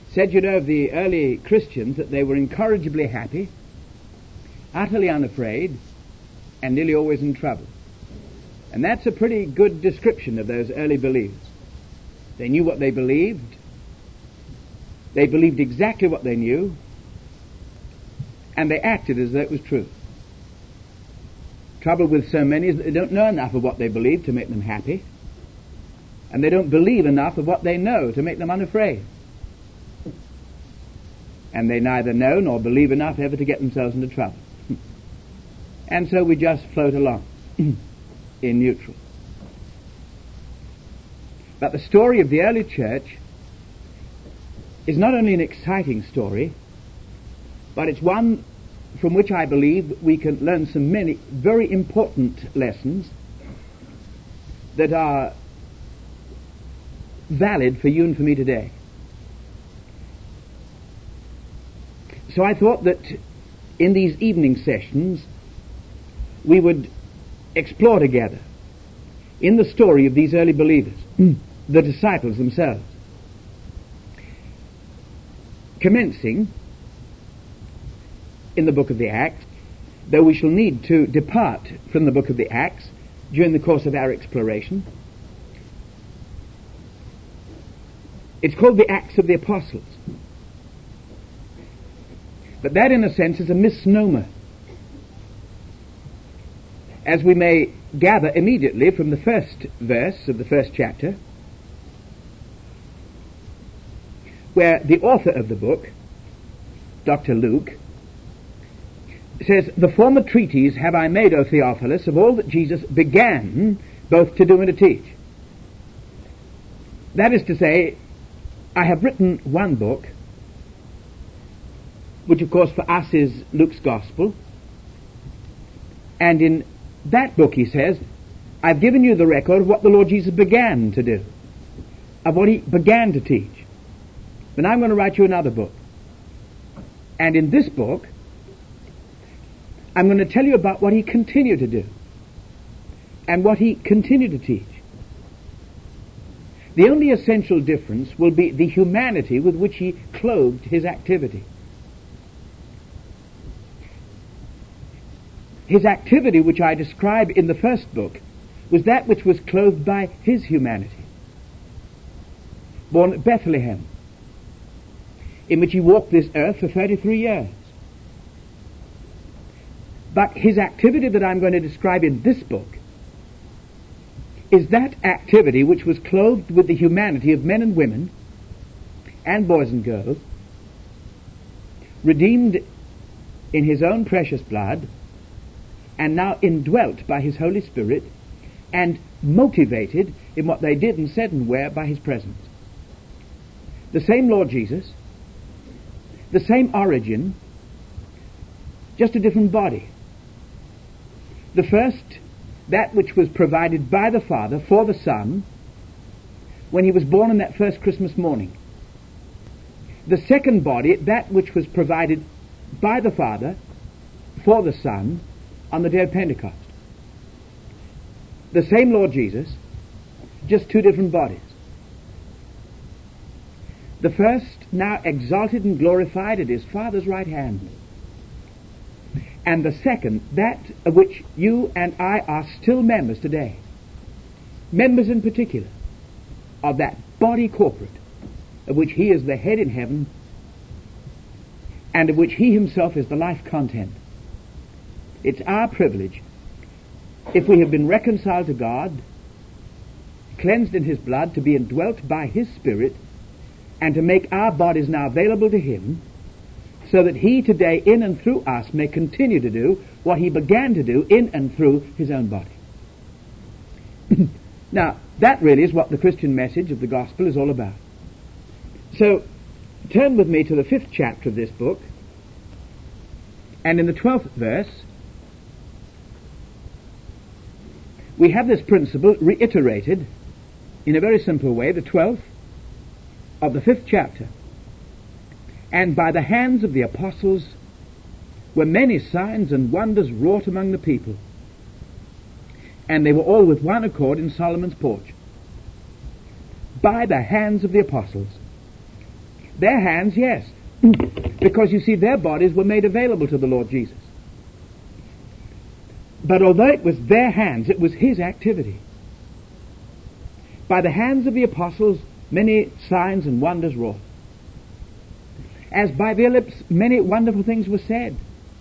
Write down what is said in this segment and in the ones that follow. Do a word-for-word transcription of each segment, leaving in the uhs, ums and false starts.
said, you know, of the early Christians that they were incorrigibly happy, utterly unafraid, and nearly always in trouble. And that's a pretty good description of those early believers. They knew what they believed. They believed exactly what they knew, and they acted as though it was true. Trouble with so many is that they don't know enough of what they believe to make them happy, and they don't believe enough of what they know to make them unafraid. And they neither know nor believe enough ever to get themselves into trouble. And so we just float along in neutral. But the story of the early church is not only an exciting story, but it's one from which I believe we can learn some many very important lessons that are valid for you and for me today. So I thought that in these evening sessions we would explore together in the story of these early believers, the disciples themselves, commencing in the book of the Acts, though we shall need to depart from the book of the Acts during the course of our exploration. It's called the Acts of the Apostles. But that, in a sense, is a misnomer, as we may gather immediately from the first verse of the first chapter, where the author of the book, Doctor Luke, says, "The former treatise have I made, O Theophilus, of all that Jesus began both to do and to teach." That is to say, I have written one book, which of course for us is Luke's Gospel, and in that book, he says, I've given you the record of what the Lord Jesus began to do, of what he began to teach. But now I'm going to write you another book. And in this book, I'm going to tell you about what he continued to do and what he continued to teach. The only essential difference will be the humanity with which he clothed his activity. His activity, which I describe in the first book, was that which was clothed by his humanity. Born at Bethlehem, in which he walked this earth for thirty-three years. But his activity that I'm going to describe in this book is that activity which was clothed with the humanity of men and women and boys and girls, redeemed in his own precious blood, and now indwelt by his Holy Spirit, and motivated in what they did and said and were by his presence. The same Lord Jesus, the same origin, just a different body. The first, that which was provided by the Father for the Son when he was born on that first Christmas morning. The second body, that which was provided by the Father for the Son on the day of Pentecost. The same Lord Jesus, just two different bodies. The first now exalted and glorified at his Father's right hand. And the second, that of which you and I are still members today. Members in particular of that body corporate, of which he is the head in heaven, and of which he himself is the life content. It's our privilege, if we have been reconciled to God, cleansed in his blood, to be indwelt by his Spirit, and to make our bodies now available to him, so that he today, in and through us, may continue to do what he began to do in and through his own body. Now, that really is what the Christian message of the gospel is all about. So, turn with me to the fifth chapter of this book, and in the twelfth verse, we have this principle reiterated in a very simple way, the twelfth of the fifth chapter. And by the hands of the apostles were many signs and wonders wrought among the people. And they were all with one accord in Solomon's porch. By the hands of the apostles. Their hands, yes. Because you see, their bodies were made available to the Lord Jesus. But although it was their hands, it was his activity. By the hands of the apostles, many signs and wonders wrought. As by their lips, many wonderful things were said.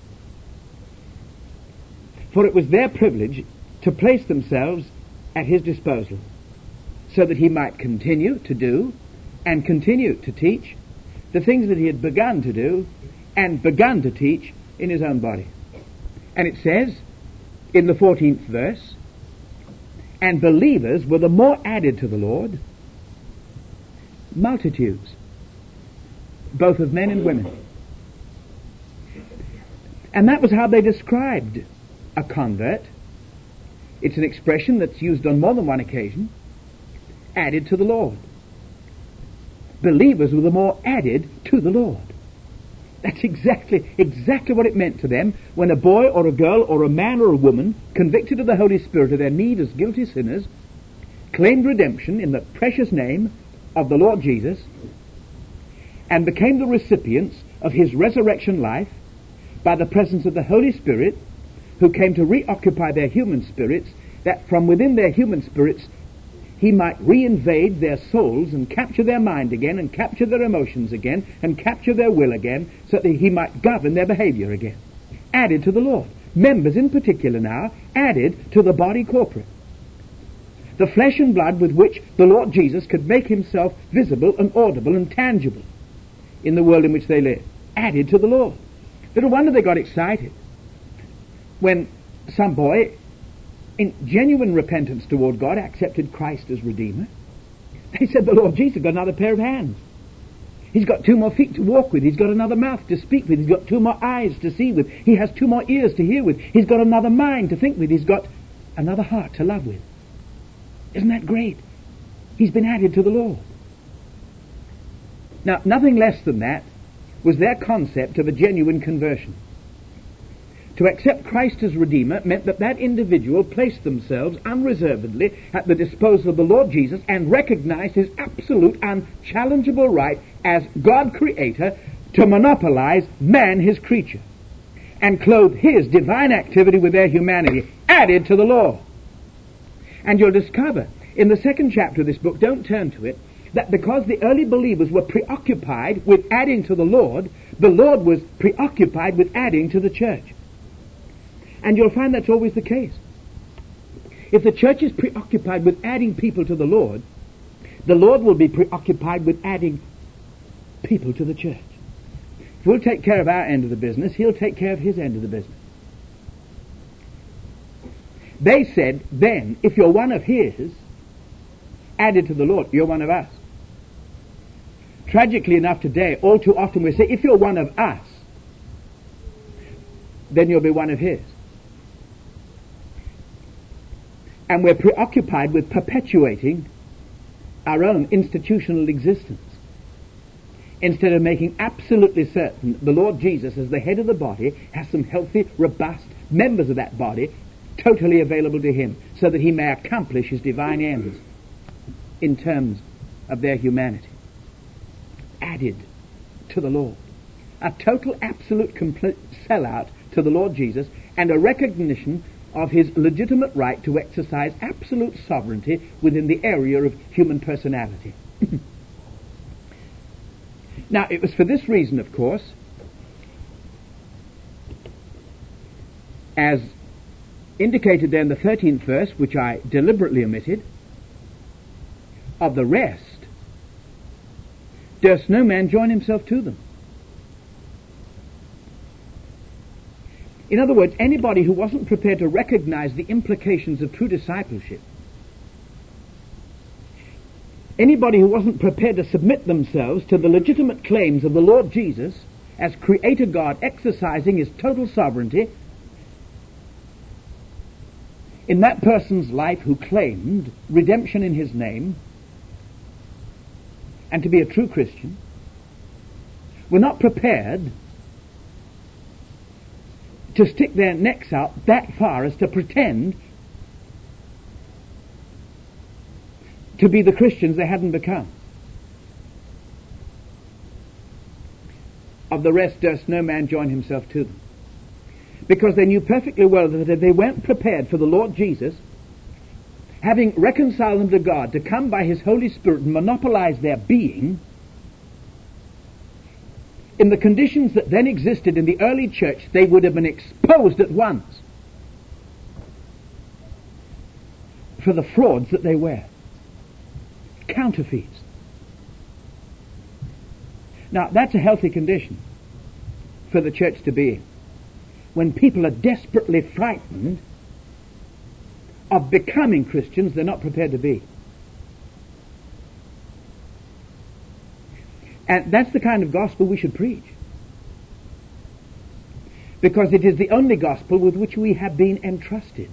For it was their privilege to place themselves at his disposal, so that he might continue to do and continue to teach the things that he had begun to do and begun to teach in his own body. And it says in the fourteenth verse, and believers were the more added to the Lord, multitudes, both of men and women. And that was how they described a convert. It's an expression that's used on more than one occasion. Added to the Lord. Believers were the more added to the Lord. That's exactly, exactly what it meant to them when a boy or a girl or a man or a woman, convicted of the Holy Spirit of their need as guilty sinners, claimed redemption in the precious name of the Lord Jesus and became the recipients of his resurrection life by the presence of the Holy Spirit, who came to reoccupy their human spirits, that from within their human spirits he might reinvade their souls and capture their mind again and capture their emotions again and capture their will again, so that he might govern their behavior again. Added to the Lord. Members in particular now, added to the body corporate. The flesh and blood with which the Lord Jesus could make himself visible and audible and tangible in the world in which they live. Added to the Lord. Little wonder they got excited when some boy, in genuine repentance toward God, accepted Christ as Redeemer. They said, the Lord Jesus got another pair of hands. He's got two more feet to walk with. He's got another mouth to speak with. He's got two more eyes to see with. He has two more ears to hear with. He's got another mind to think with. He's got another heart to love with. Isn't that great? He's been added to the Lord. Now, nothing less than that was their concept of a genuine conversion. To accept Christ as Redeemer meant that that individual placed themselves unreservedly at the disposal of the Lord Jesus and recognized his absolute, unchallengeable right as God Creator to monopolize man, his creature, and clothe his divine activity with their humanity, added to the law. And you'll discover in the second chapter of this book, don't turn to it, that because the early believers were preoccupied with adding to the Lord, the Lord was preoccupied with adding to the church. And you'll find that's always the case. If the church is preoccupied with adding people to the Lord, the Lord will be preoccupied with adding people to the church. If we'll take care of our end of the business, he'll take care of his end of the business. They said then, if you're one of his, added to the Lord, you're one of us. Tragically enough today, all too often we say, if you're one of us, then you'll be one of his. And we're preoccupied with perpetuating our own institutional existence, instead of making absolutely certain the Lord Jesus, as the head of the body, has some healthy, robust members of that body totally available to him, so that he may accomplish his divine ends in terms of their humanity. Added to the Lord. A total, absolute, complete sellout to the Lord Jesus, and a recognition of his legitimate right to exercise absolute sovereignty within the area of human personality. Now, it was for this reason, of course, as indicated there in the thirteenth verse, which I deliberately omitted, of the rest durst no man join himself to them. In other words, anybody who wasn't prepared to recognize the implications of true discipleship, anybody who wasn't prepared to submit themselves to the legitimate claims of the Lord Jesus as Creator God exercising his total sovereignty in that person's life, who claimed redemption in his name and to be a true Christian, were not prepared to stick their necks out that far as to pretend to be the Christians they hadn't become. of the rest durst no man join himself to them. Because they knew perfectly well that if they weren't prepared for the Lord Jesus, having reconciled them to God, to come by his Holy Spirit and monopolize their being, in the conditions that then existed in the early church, they would have been exposed at once for the frauds that they were. Counterfeits. Now, that's a healthy condition for the church to be in. When people are desperately frightened of becoming Christians they're not prepared to be. And that's the kind of gospel we should preach. Because it is the only gospel with which we have been entrusted.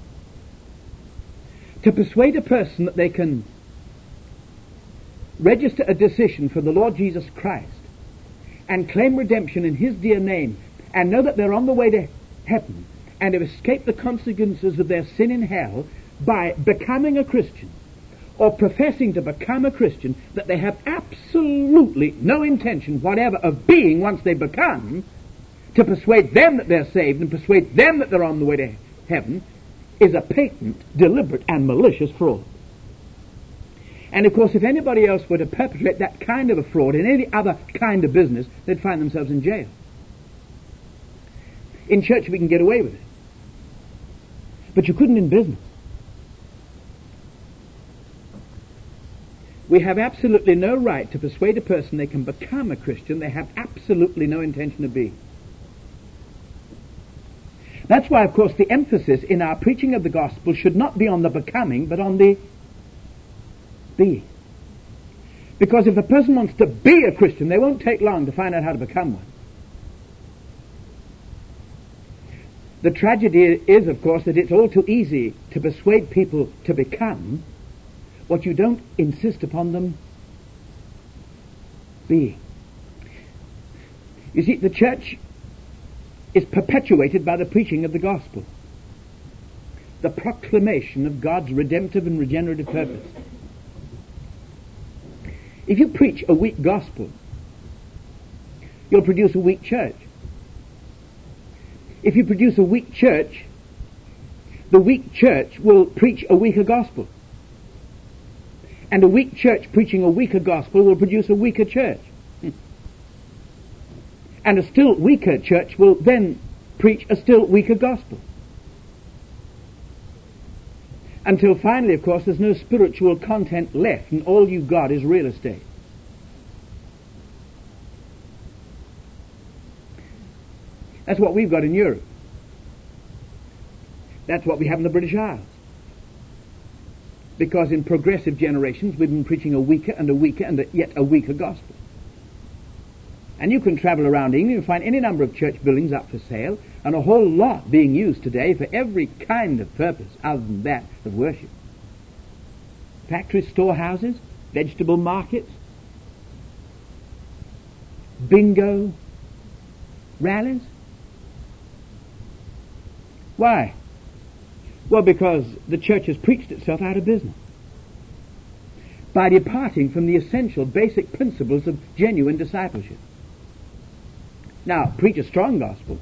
To persuade a person that they can register a decision for the Lord Jesus Christ and claim redemption in his dear name and know that they're on the way to heaven and have escaped the consequences of their sin in hell by becoming a Christian or professing to become a Christian that they have absolutely no intention whatever of being once they become, to persuade them that they're saved and persuade them that they're on the way to heaven is a patent, deliberate and malicious fraud. And of course, if anybody else were to perpetrate that kind of a fraud in any other kind of business, they'd find themselves in jail. In church we can get away with it, but you couldn't in business. We have absolutely no right to persuade a person they can become a Christian they have absolutely no intention of being. That's why, of course, the emphasis in our preaching of the gospel should not be on the becoming, but on the being. Because if a person wants to be a Christian, they won't take long to find out how to become one. The tragedy is, of course, that it's all too easy to persuade people to become what you don't insist upon them being. You see, the church is perpetuated by the preaching of the gospel, the proclamation of God's redemptive and regenerative purpose. If you preach a weak gospel, you'll produce a weak church. If you produce a weak church, the weak church will preach a weaker gospel. And a weak church preaching a weaker gospel will produce a weaker church. And a still weaker church will then preach a still weaker gospel. Until finally, of course, there's no spiritual content left and all you've got is real estate. That's what we've got in Europe. That's what we have in the British Isles. Because in progressive generations we've been preaching a weaker and a weaker and a yet a weaker gospel. And you can travel around England and find any number of church buildings up for sale and a whole lot being used today for every kind of purpose other than that of worship. Factories, storehouses, vegetable markets, bingo rallies. Why? Well, because the church has preached itself out of business by departing from the essential basic principles of genuine discipleship. Now, preach a strong gospel.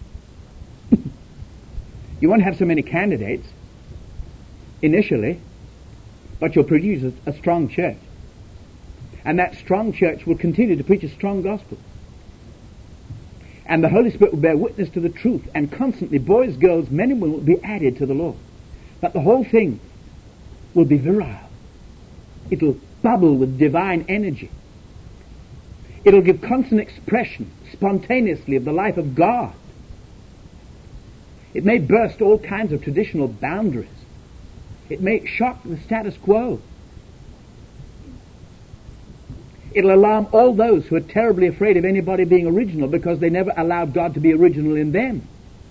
You won't have so many candidates initially, but you'll produce a, a strong church. And that strong church will continue to preach a strong gospel. And the Holy Spirit will bear witness to the truth, and constantly boys, girls, men and women will be added to the Lord. But the whole thing will be virile. It'll bubble with divine energy. It'll give constant expression, spontaneously, of the life of God. It may burst all kinds of traditional boundaries. It may shock the status quo. It'll alarm all those who are terribly afraid of anybody being original because they never allowed God to be original in them.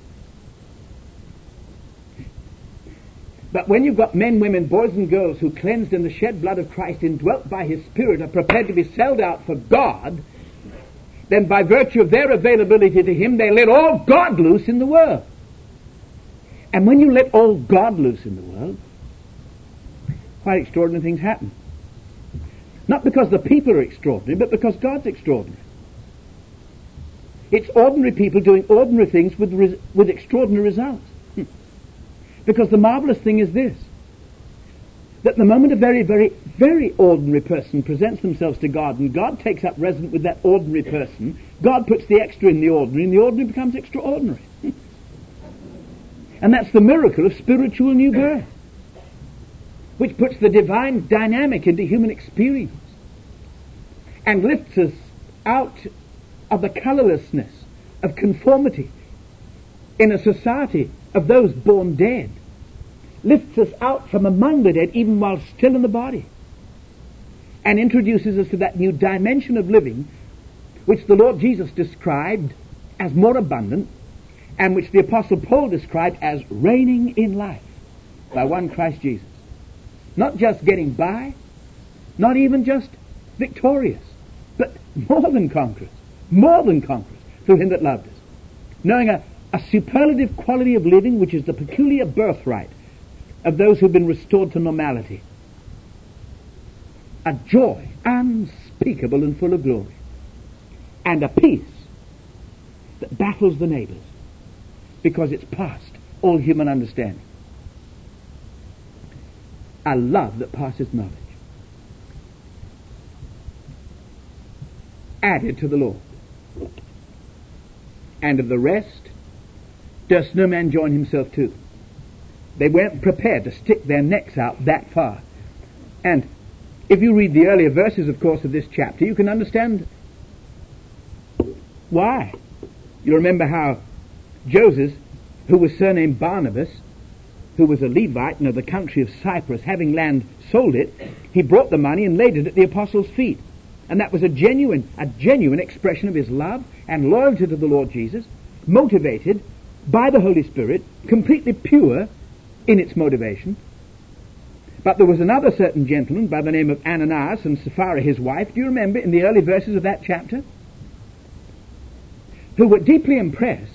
But when you've got men, women, boys and girls who, cleansed in the shed blood of Christ, indwelt by His Spirit, are prepared to be sold out for God, then by virtue of their availability to Him, they let all God loose in the world. And when you let all God loose in the world, quite extraordinary things happen. Not because the people are extraordinary, but because God's extraordinary. It's ordinary people doing ordinary things with, res- with extraordinary results. Because the marvelous thing is this, that the moment a very, very, very ordinary person presents themselves to God and God takes up residence with that ordinary person, God puts the extra in the ordinary and the ordinary becomes extraordinary. And that's the miracle of spiritual new birth, which puts the divine dynamic into human experience and lifts us out of the colourlessness of conformity in a society of those born dead, lifts us out from among the dead even while still in the body, and introduces us to that new dimension of living which the Lord Jesus described as more abundant and which the Apostle Paul described as reigning in life by one Christ Jesus. Not just getting by, not even just victorious, but more than conquerors, more than conquerors through him that loved us. Knowing a, a superlative quality of living which is the peculiar birthright of those who've been restored to normality. A joy unspeakable and full of glory. And a peace that baffles the neighbors because it's past all human understanding. A love that passes knowledge. Added to the Lord. And of the rest durst no man join himself to. They weren't prepared to stick their necks out that far. And if you read the earlier verses, of course, of this chapter, you can understand why. You remember how Joseph, who was surnamed Barnabas, who was a Levite and of the country of Cyprus, having land, sold it, he brought the money and laid it at the apostles' feet. And that was a genuine, a genuine expression of his love and loyalty to the Lord Jesus, motivated by the Holy Spirit, completely pure in its motivation. But there was another certain gentleman by the name of Ananias and Sapphira his wife, do you remember, in the early verses of that chapter, who were deeply impressed,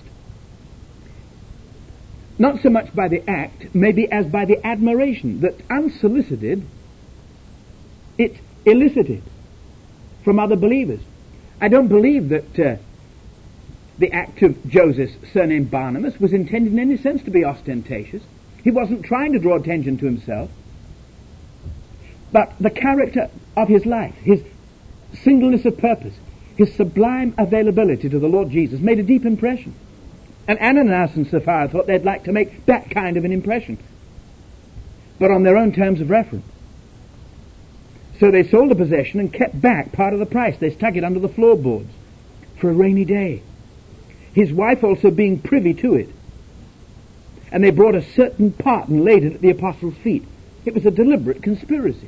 not so much by the act, maybe as by the admiration that unsolicited it elicited from other believers. I don't believe that uh, the act of Joseph, surnamed Barnabas, was intended in any sense to be ostentatious. He wasn't trying to draw attention to himself. But the character of his life, his singleness of purpose, his sublime availability to the Lord Jesus made a deep impression. And Ananias and Sapphira thought they'd like to make that kind of an impression, but on their own terms of reference. So they sold the possession and kept back part of the price. They stuck it under the floorboards for a rainy day. His wife also being privy to it. And they brought a certain part and laid it at the apostles' feet. It was a deliberate conspiracy.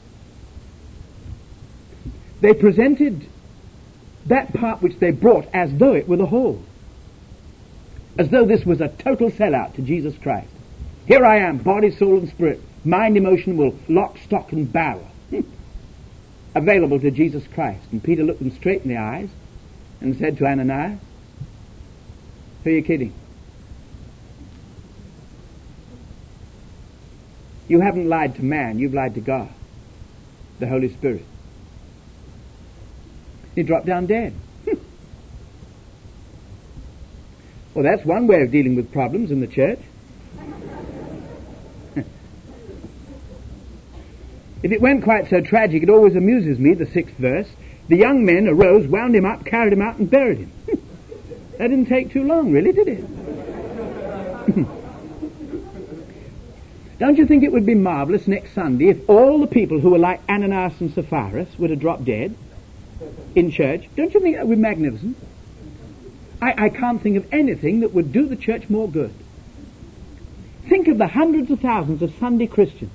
They presented that part which they brought as though it were the whole. As though this was a total sellout to Jesus Christ. Here I am, body, soul, and spirit. Mind, emotion, will, lock, stock, and barrel. Available to Jesus Christ. And Peter looked them straight in the eyes and said to Ananias, who are you kidding? You haven't lied to man, you've lied to God, the Holy Spirit. He dropped down dead. Well, that's one way of dealing with problems in the church. If it weren't quite so tragic, it always amuses me, the sixth verse. The young men arose, wound him up, carried him out, and buried him. That didn't take too long, really, did it? Don't you think it would be marvellous next Sunday if all the people who were like Ananias and Sapphira were to drop dead in church? Don't you think that would be magnificent? I, I can't think of anything that would do the church more good. Think of the hundreds of thousands of Sunday Christians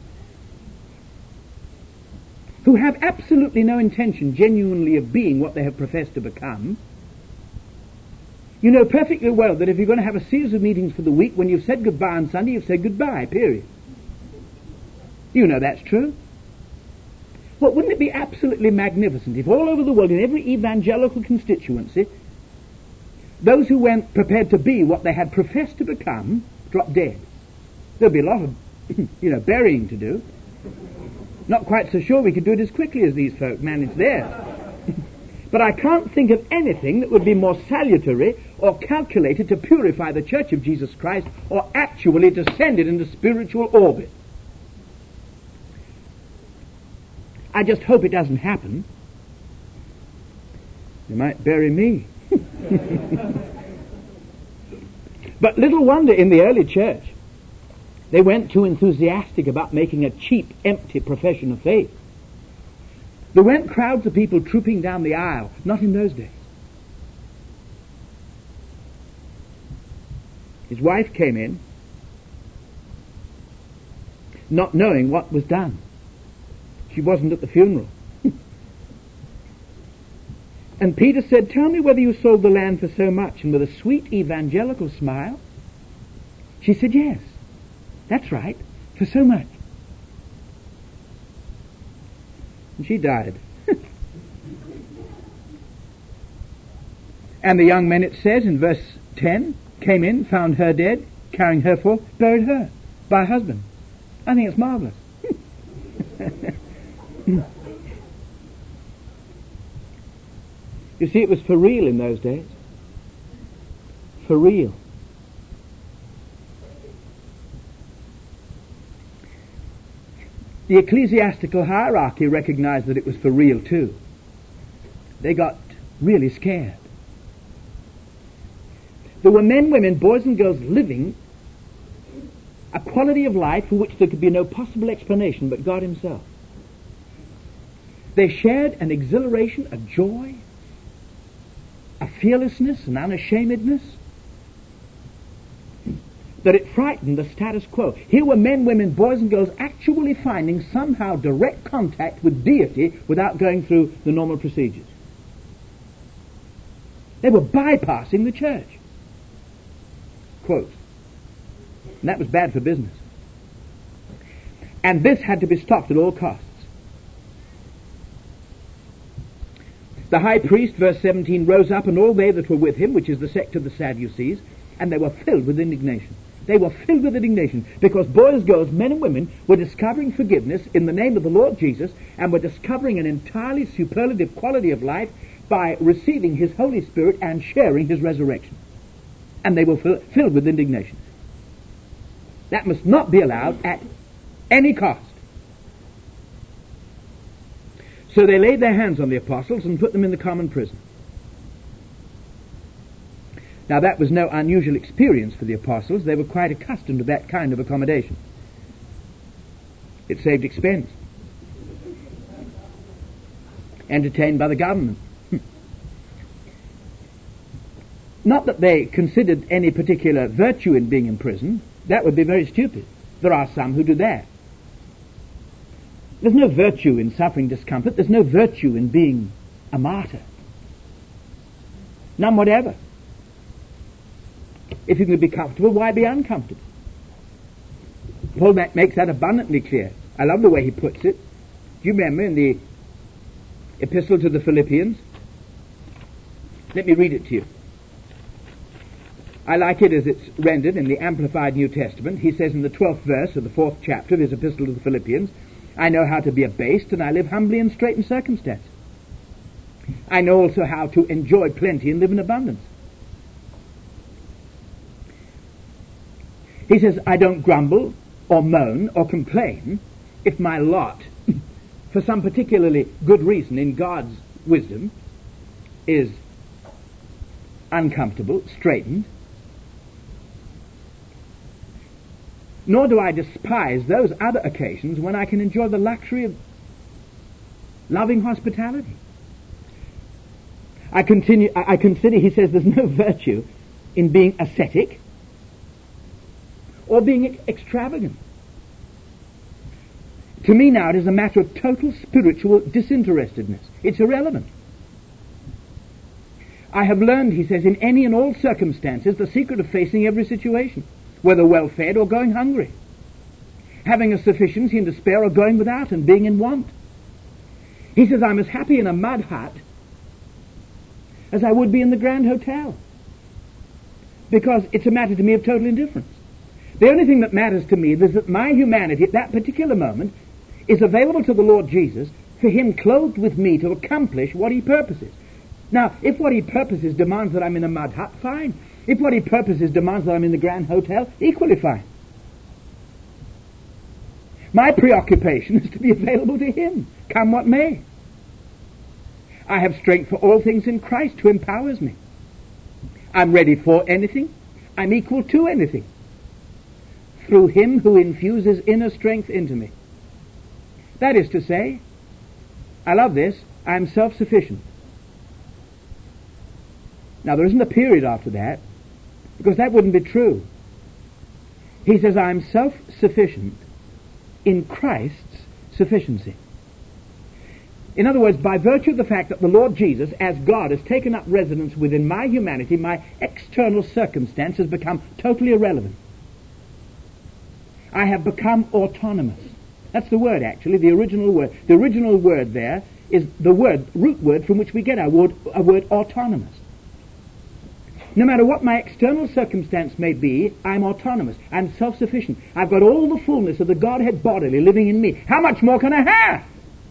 who have absolutely no intention genuinely of being what they have professed to become. You know perfectly well that if you're going to have a series of meetings for the week, when you've said goodbye on Sunday, you've said goodbye, period. You know that's true. Well, wouldn't it be absolutely magnificent if all over the world, in every evangelical constituency, those who weren't prepared to be what they had professed to become dropped dead? There'll be a lot of, you know, burying to do. Not quite so sure we could do it as quickly as these folk managed theirs. But I can't think of anything that would be more salutary or calculated to purify the Church of Jesus Christ or actually to send it into spiritual orbit. I just hope it doesn't happen. They might bury me. But little wonder in the early church they weren't too enthusiastic about making a cheap, empty profession of faith. There weren't crowds of people trooping down the aisle, not in those days. His wife came in, not knowing what was done. She wasn't at the funeral. And Peter said, "Tell me whether you sold the land for so much." And with a sweet evangelical smile, she said, "Yes, that's right, for so much." And she died. And the young men, it says in verse ten, came in, found her dead, carrying her forth, buried her by her husband. I think it's marvelous. You see, it was for real in those days. For real. The ecclesiastical hierarchy recognized that it was for real too. They got really scared. There were men, women, boys and girls living a quality of life for which there could be no possible explanation but God himself. They shared an exhilaration, a joy, a fearlessness, an unashamedness, that it frightened the status quo. Here were men, women, boys and girls actually finding somehow direct contact with deity without going through the normal procedures. They were bypassing the church. Quote. And that was bad for business. And this had to be stopped at all costs. The high priest, verse seventeen, rose up, and all they that were with him, which is the sect of the Sadducees, and they were filled with indignation. They were filled with indignation because boys, girls, men and women were discovering forgiveness in the name of the Lord Jesus and were discovering an entirely superlative quality of life by receiving his Holy Spirit and sharing his resurrection. And they were fill- filled with indignation. That must not be allowed at any cost. So they laid their hands on the apostles and put them in the common prison. Now that was no unusual experience for the apostles. They were quite accustomed to that kind of accommodation. It saved expense. Entertained by the government. Not that they considered any particular virtue in being in prison. That would be very stupid. There are some who do that. There's no virtue in suffering discomfort. There's no virtue in being a martyr. None whatever. If you can be comfortable, why be uncomfortable? Paul makes that abundantly clear. I love the way he puts it. Do you remember in the epistle to the Philippians? Let me read it to you. I like it as it's rendered in the Amplified New Testament. He says in the twelfth verse of the fourth chapter of his epistle to the Philippians, "I know how to be abased, and I live humbly in straitened circumstances. I know also how to enjoy plenty and live in abundance." He says, "I don't grumble or moan or complain if my lot, for some particularly good reason in God's wisdom, is uncomfortable, straitened. Nor do I despise those other occasions when I can enjoy the luxury of loving hospitality. I continue. I, I consider," he says, "there's no virtue in being ascetic or being ex- extravagant. To me now it is a matter of total spiritual disinterestedness. It's irrelevant. I have learned," he says, "in any and all circumstances the secret of facing every situation, whether well-fed or going hungry, having a sufficiency and to spare or going without and being in want." He says, "I'm as happy in a mud hut as I would be in the Grand Hotel, because it's a matter to me of total indifference. The only thing that matters to me is that my humanity at that particular moment is available to the Lord Jesus for him clothed with me to accomplish what he purposes. Now, if what he purposes demands that I'm in a mud hut, fine. If what he purposes demands that I'm in the Grand Hotel, equally fine. My preoccupation is to be available to him, come what may. I have strength for all things in Christ who empowers me. I'm ready for anything. I'm equal to anything. Through him who infuses inner strength into me. That is to say, I love this, I'm self-sufficient. Now, there isn't a period after that, because that wouldn't be true. He says, I'm self-sufficient in Christ's sufficiency. In other words, by virtue of the fact that the Lord Jesus, as God, has taken up residence within my humanity, my external circumstance has become totally irrelevant. I have become autonomous. That's the word, actually, the original word. The original word there is the word, root word from which we get our word, our word autonomous. No matter what my external circumstance may be, I'm autonomous. I'm self-sufficient. I've got all the fullness of the Godhead bodily living in me. How much more can I have?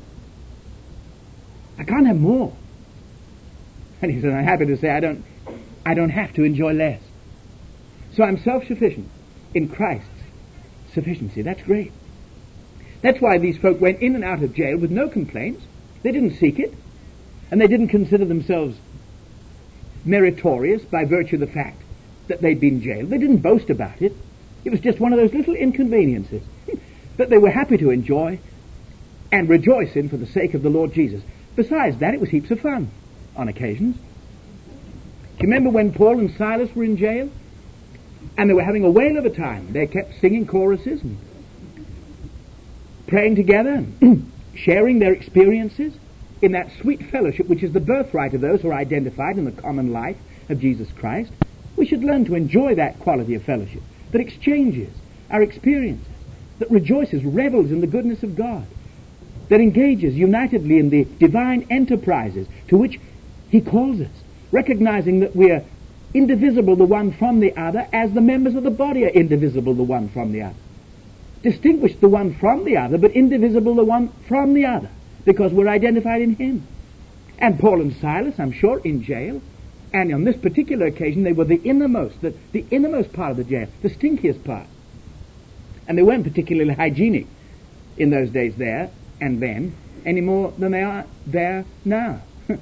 I can't have more. And he said, I'm happy to say I don't, I don't have to enjoy less. So I'm self-sufficient in Christ's sufficiency. That's great. That's why these folk went in and out of jail with no complaints. They didn't seek it. And they didn't consider themselves meritorious by virtue of the fact that they'd been jailed. They didn't boast about it. It was just one of those little inconveniences that they were happy to enjoy and rejoice in for the sake of the Lord Jesus. Besides that, it was heaps of fun on occasions. Do you remember when Paul and Silas were in jail? And they were having a whale of a time. They kept singing choruses and praying together and sharing their experiences in that sweet fellowship which is the birthright of those who are identified in the common life of Jesus Christ. We should learn to enjoy that quality of fellowship that exchanges our experiences, that rejoices, revels in the goodness of God, that engages unitedly in the divine enterprises to which he calls us, recognizing that we are indivisible the one from the other as the members of the body are indivisible the one from the other. Distinguish the one from the other, but indivisible the one from the other, because we're identified in him. And Paul and Silas, I'm sure, in jail, and on this particular occasion they were the innermost, the, the innermost part of the jail, the stinkiest part. And they weren't particularly hygienic in those days there and then, any more than they are there now.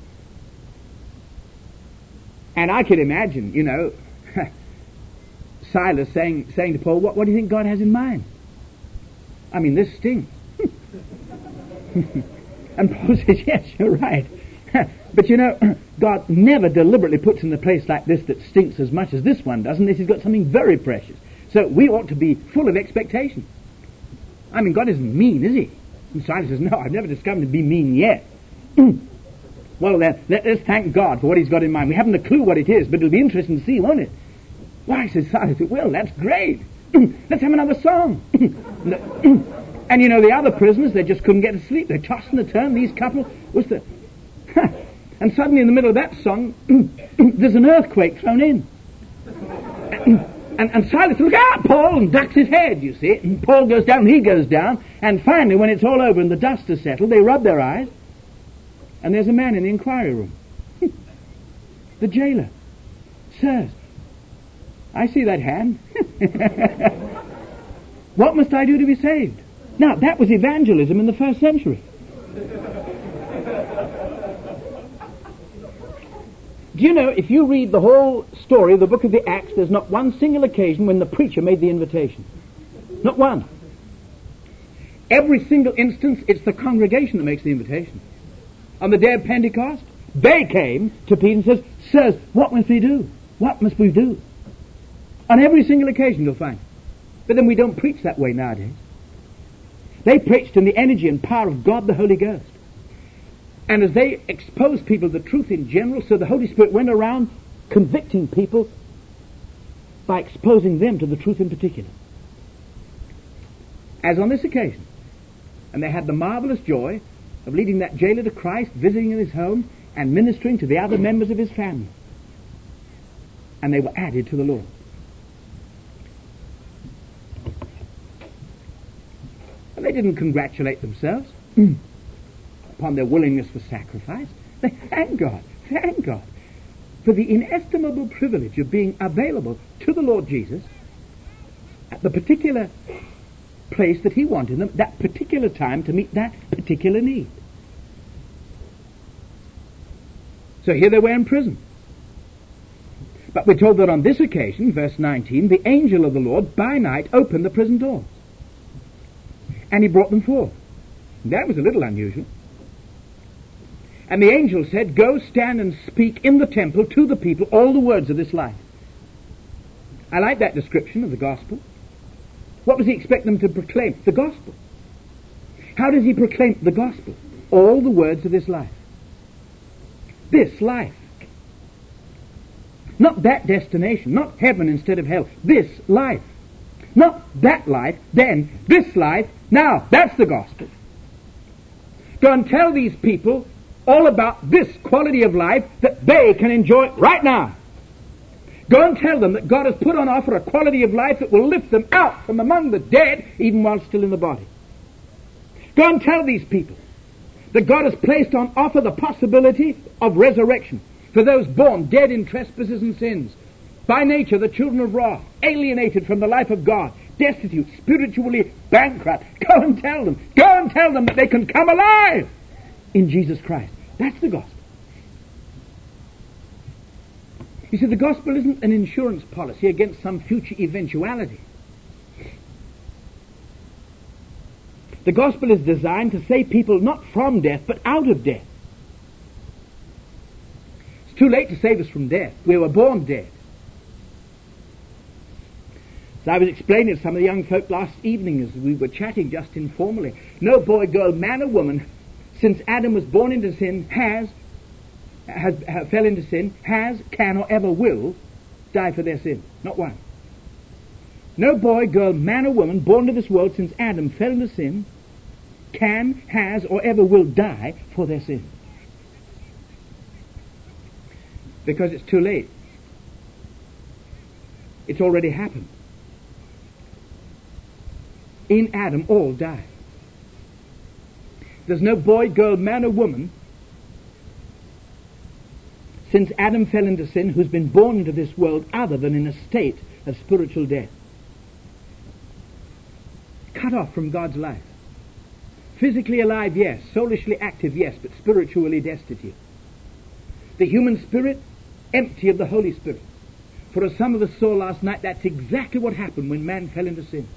And I can imagine, you know, Silas saying saying to Paul, what, what do you think God has in mind? I mean, this stinks. And Paul says, yes, you're right. But you know, God never deliberately puts in a place like this that stinks as much as this one does, unless he's got something very precious. So we ought to be full of expectation. I mean, God isn't mean, is he? And Silas says, no, I've never discovered him to be mean yet. Well, then, let, let's thank God for what he's got in mind. We haven't a clue what it is, but it'll be interesting to see, won't it? Why, says Silas, well, that's great. Let's have another song. And you know, the other prisoners, they just couldn't get to sleep. They tossed and turned. These couple was the... And suddenly in the middle of that song, there's an earthquake thrown in. And, and Silas, look out, Paul, and ducks his head, you see. And Paul goes down, and he goes down. And finally, when it's all over and the dust has settled, they rub their eyes. And there's a man in the inquiry room. The jailer. Sirs, I see that hand. What must I do to be saved? Now, that was evangelism in the first century. Do you know, if you read the whole story of the book of the Acts, there's not one single occasion when the preacher made the invitation. Not one. Every single instance, it's the congregation that makes the invitation. On the day of Pentecost, they came to Peter and says, sirs, what must we do? What must we do? On every single occasion you'll find. But then we don't preach that way nowadays. They preached in the energy and power of God the Holy Ghost. And as they exposed people to the truth in general, so the Holy Spirit went around convicting people by exposing them to the truth in particular. As on this occasion. And they had the marvelous joy of leading that jailer to Christ, visiting in his home, and ministering to the other members of his family. And they were added to the Lord. And they didn't congratulate themselves upon their willingness for sacrifice. They thanked God Thank God for the inestimable privilege of being available to the Lord Jesus at the particular place that he wanted them, that particular time, to meet that particular need. So here they were in prison. But we're told that on this occasion, verse nineteen, the angel of the Lord by night opened the prison doors, and he brought them forth. That was a little unusual. And the angel said, "Go stand and speak in the temple to the people all the words of this life." I like that description of the gospel. What does he expect them to proclaim? The gospel. How does he proclaim the gospel? All the words of this life. This life. Not that destination, not heaven instead of hell. This life. Not that life, then this life, now. That's the gospel. Go and tell these people all about this quality of life that they can enjoy right now. Go and tell them that God has put on offer a quality of life that will lift them out from among the dead even while still in the body. Go and tell these people that God has placed on offer the possibility of resurrection for those born dead in trespasses and sins, by nature the children of wrath, alienated from the life of God, destitute, spiritually bankrupt. Go and tell them. Go and tell them that they can come alive in Jesus Christ. That's the gospel. You see, the gospel isn't an insurance policy against some future eventuality. The gospel is designed to save people not from death, but out of death. It's too late to save us from death. We were born dead. As I was explaining to some of the young folk last evening as we were chatting just informally, no boy, girl, man or woman, since Adam was born into sin, has, has, has fell into sin, has, can, or ever will die for their sin. Not one. No boy, girl, man or woman born to this world since Adam fell into sin can, has, or ever will die for their sin. Because it's too late. It's already happened. In Adam, all die. There's no boy, girl, man or woman since Adam fell into sin who's been born into this world other than in a state of spiritual death. Cut off from God's life. Physically alive, yes. Soulishly active, yes. But spiritually destitute. The human spirit, empty of the Holy Spirit. For as some of us saw last night, that's exactly what happened when man fell into sin.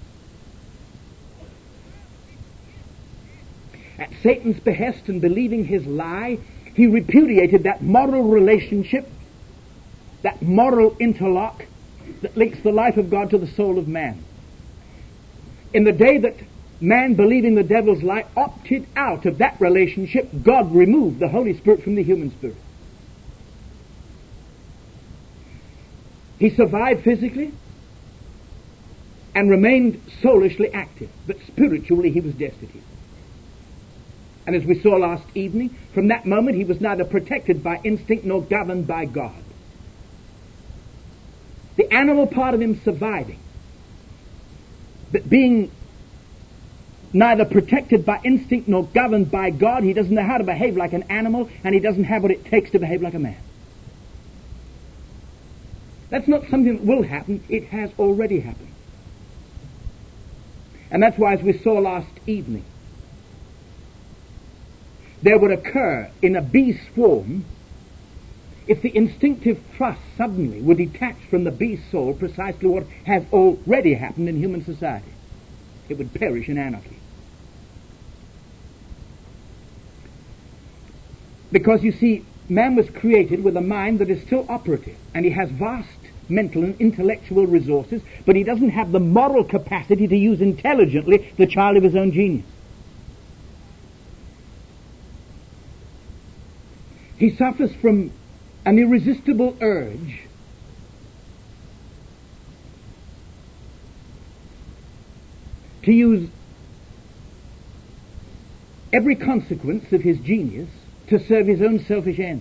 At Satan's behest and believing his lie, he repudiated that moral relationship, that moral interlock that links the life of God to the soul of man. In the day that man, believing the devil's lie, opted out of that relationship, God removed the Holy Spirit from the human spirit. He survived physically and remained soulishly active, but spiritually he was destitute. And as we saw last evening, from that moment he was neither protected by instinct nor governed by God. The animal part of him surviving, but being neither protected by instinct nor governed by God, he doesn't know how to behave like an animal, and he doesn't have what it takes to behave like a man. That's not something that will happen. It has already happened. And that's why, as we saw last evening, there would occur in a bee swarm, if the instinctive thrust suddenly were detached from the bee soul, precisely what has already happened in human society. It would perish in anarchy. Because, you see, man was created with a mind that is still operative, and he has vast mental and intellectual resources, but he doesn't have the moral capacity to use intelligently the child of his own genius. He suffers from an irresistible urge to use every consequence of his genius to serve his own selfish ends.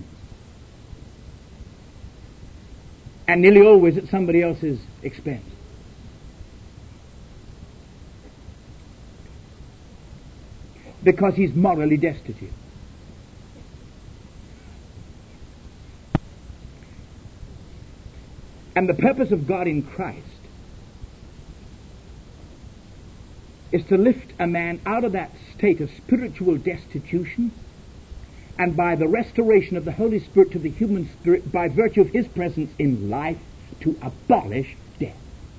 And nearly always at somebody else's expense. Because he's morally destitute. And the purpose of God in Christ is to lift a man out of that state of spiritual destitution, and by the restoration of the Holy Spirit to the human spirit, by virtue of his presence in life, to abolish death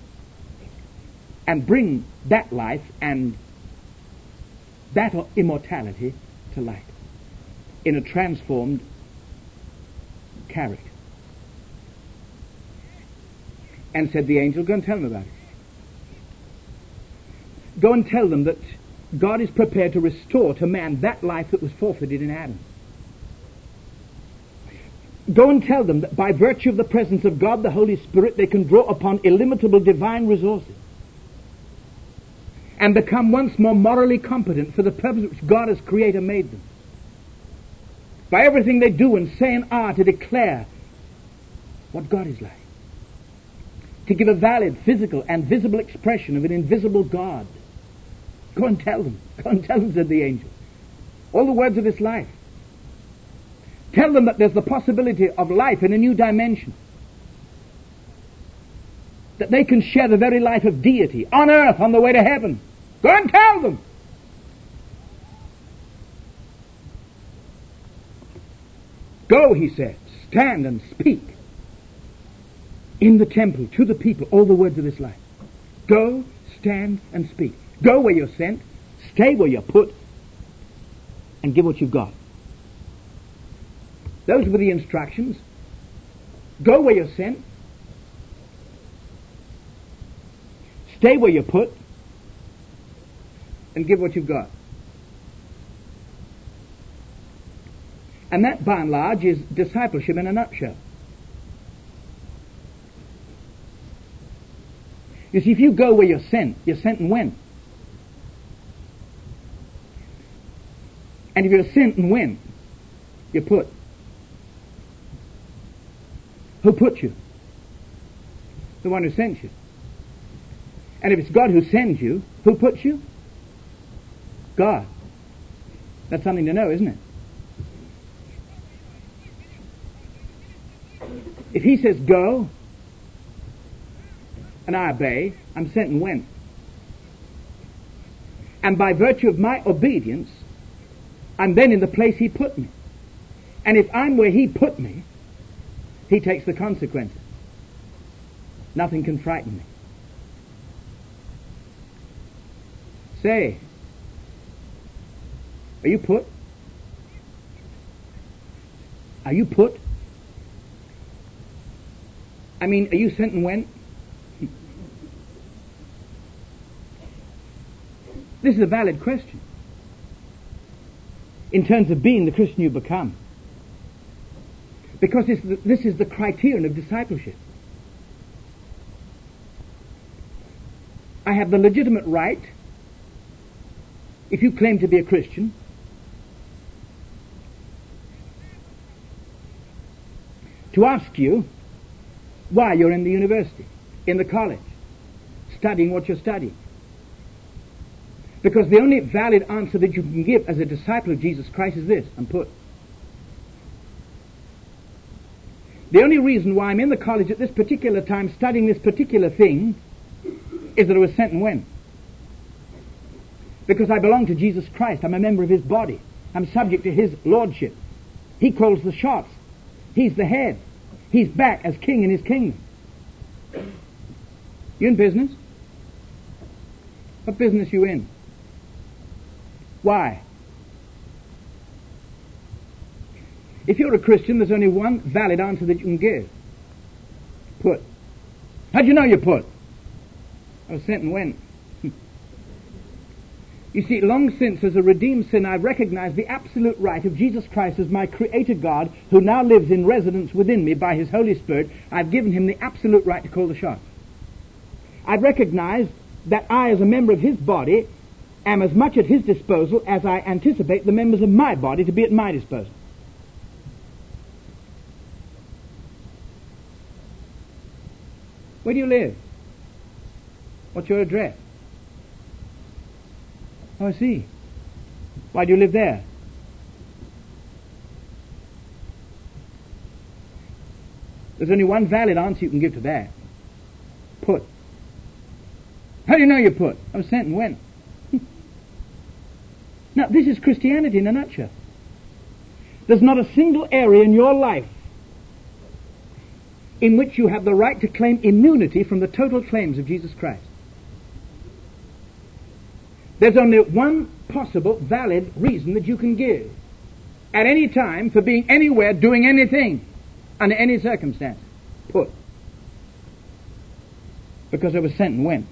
and bring that life and that immortality to light in a transformed character. And said the angel, go and tell them about it. Go and tell them that God is prepared to restore to man that life that was forfeited in Adam. Go and tell them that by virtue of the presence of God, the Holy Spirit, they can draw upon illimitable divine resources and become once more morally competent for the purpose which God as Creator made them. By everything they do and say and are to declare what God is like. To give a valid physical and visible expression of an invisible God. Go and tell them. Go and tell them, said the angel. All the words of this life. Tell them that there's the possibility of life in a new dimension. That they can share the very life of deity on earth on the way to heaven. Go and tell them. Go, he said, stand and speak in the temple to the people all the words of this life. Go, stand and speak. Go where you're sent, stay where you're put, and give what you've got. Those were the instructions. Go where you're sent, stay where you're put, and give what you've got. And that, by and large, is discipleship in a nutshell. You see, if you go where you're sent, you're sent and when. And if you're sent and when, you're put. Who put you? The one who sent you. And if it's God who sends you, who puts you? God. That's something to know, isn't it? If he says go, and I obey, I'm sent and went. And by virtue of my obedience, I'm then in the place he put me. And if I'm where he put me, he takes the consequences. Nothing can frighten me. Say, are you put? Are you put? I mean, are you sent and went? This is a valid question in terms of being the Christian you become. Because this, this is the criterion of discipleship. I have the legitimate right, if you claim to be a Christian, to ask you why you're in the university, in the college, studying what you're studying. Because the only valid answer that you can give as a disciple of Jesus Christ is this, I'm put. The only reason why I'm in the college at this particular time studying this particular thing is that I was sent and went. Because I belong to Jesus Christ. I'm a member of his body. I'm subject to his lordship. He calls the shots. He's the head. He's back as king in his kingdom. You in business? What business you in? Why? If you're a Christian, there's only one valid answer that you can give. Put. How'd you know you're put? I was sent and went. You see, long since as a redeemed sinner, I've recognized the absolute right of Jesus Christ as my creator God, who now lives in residence within me by his Holy Spirit. I've given him the absolute right to call the shots. I've recognized that I, as a member of his body, am as much at his disposal as I anticipate the members of my body to be at my disposal. Where do you live? What's your address? Oh, I see. Why do you live there? There's only one valid answer you can give to that. Put. How do you know you're put? I was sent and went. Now, this is Christianity in a nutshell. There's not a single area in your life in which you have the right to claim immunity from the total claims of Jesus Christ. There's only one possible valid reason that you can give at any time for being anywhere, doing anything, under any circumstance. Put. Because I was sent and went.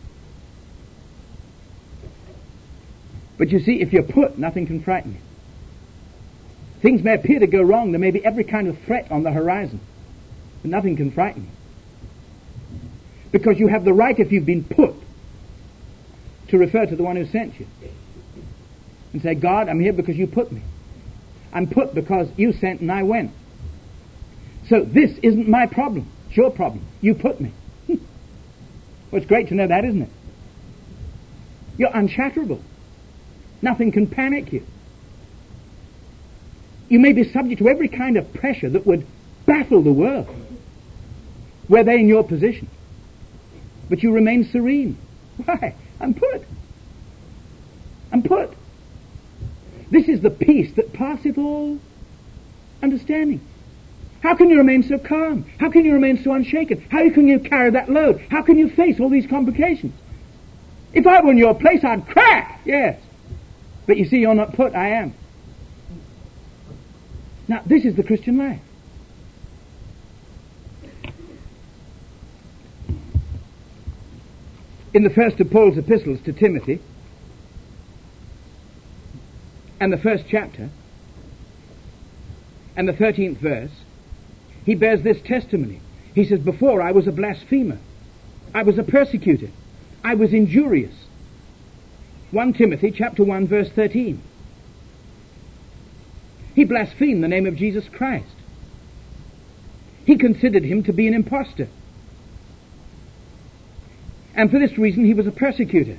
But you see, if you're put, nothing can frighten you. Things may appear to go wrong. There may be every kind of threat on the horizon. But nothing can frighten you. Because you have the right, if you've been put, to refer to the one who sent you. And say, God, I'm here because you put me. I'm put because you sent and I went. So this isn't my problem. It's your problem. You put me. Well, it's great to know that, isn't it? You're unshatterable. Nothing can panic you. You may be subject to every kind of pressure that would baffle the world were they in your position. But you remain serene. Why? I'm put. I'm put. This is the peace that passeth all understanding. How can you remain so calm? How can you remain so unshaken? How can you carry that load? How can you face all these complications? If I were in your place, I'd crack. Yes. But you see, you're not put. I am. Now, this is the Christian life. In the first of Paul's epistles to Timothy, and the first chapter, and the thirteenth verse, he bears this testimony. He says, before I was a blasphemer, I was a persecutor, I was injurious. First Timothy chapter one verse thirteen. He blasphemed the name of Jesus Christ. He considered him to be an impostor. And for this reason he was a persecutor.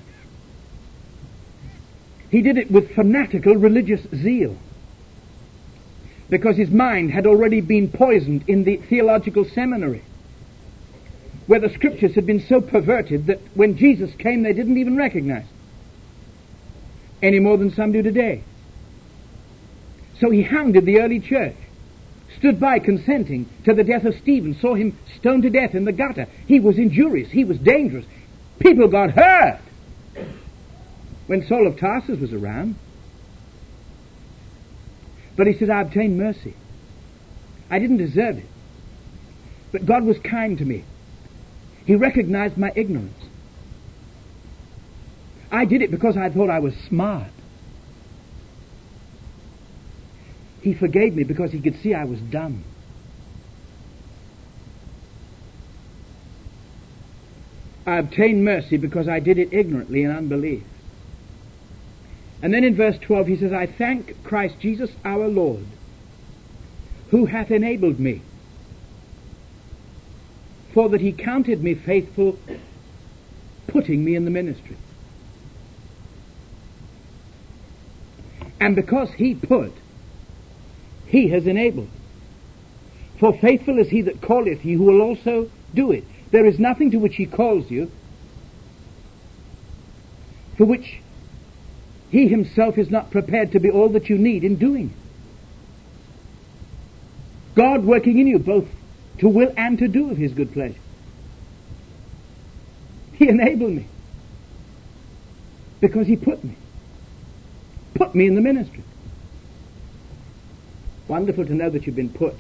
He did it with fanatical religious zeal, because his mind had already been poisoned in the theological seminary, where the scriptures had been so perverted that when Jesus came they didn't even recognize him, any more than some do today. So he hounded the early church, stood by consenting to the death of Stephen, saw him stoned to death in the gutter. He was injurious, he was dangerous. People got hurt when Saul of Tarsus was around. But he said, I obtained mercy. I didn't deserve it, but God was kind to me. He recognized my ignorance. I did it because I thought I was smart. He forgave me because he could see I was dumb. I obtained mercy because I did it ignorantly in unbelief. And then in verse twelve he says, I thank Christ Jesus our Lord, who hath enabled me, for that he counted me faithful, putting me in the ministry. And because he put, he has enabled. For faithful is he that calleth you, who will also do it. There is nothing to which he calls you for which he himself is not prepared to be all that you need in doing it. God working in you both to will and to do of his good pleasure. He enabled me because he put me. Put me in the ministry. Wonderful to know that you've been put.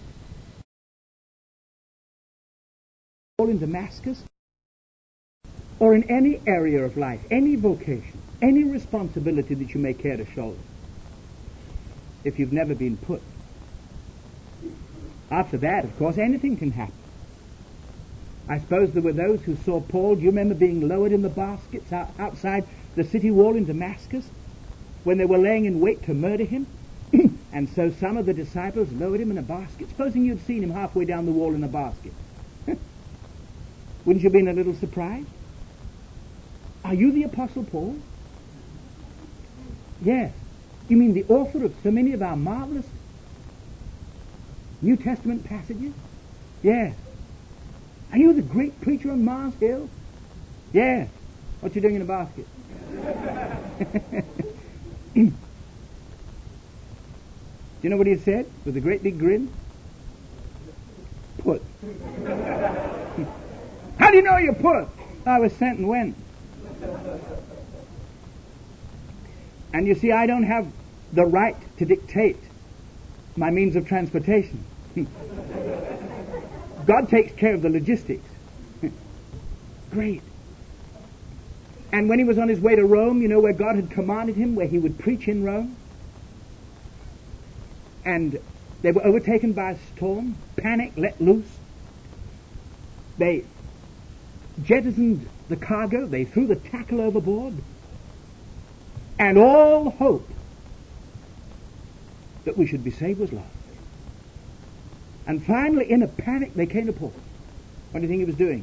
Or in Damascus, or in any area of life, any vocation, any responsibility that you may care to shoulder, if you've never been put. After that, of course, anything can happen. I suppose there were those who saw Paul, do you remember being lowered in the baskets out, outside the city wall in Damascus, when they were laying in wait to murder him? And so some of the disciples lowered him in a basket. Supposing you'd seen him halfway down the wall in a basket. Wouldn't you have been a little surprised? Are you the Apostle Paul? Yes. You mean the author of so many of our marvelous New Testament passages? Yes. Are you the great preacher on Mars Hill? Yes. What you doing in a basket? Do you know what he had said with a great big grin? Put. How do you know you're put? I was sent and went. And you see, I don't have the right to dictate my means of transportation. God takes care of the logistics. Great. And when he was on his way to Rome, you know where God had commanded him, where he would preach in Rome? And they were overtaken by a storm, panic let loose. They jettisoned the cargo, they threw the tackle overboard, and all hope that we should be saved was lost. And finally, in a panic, they came to port. What do you think he was doing?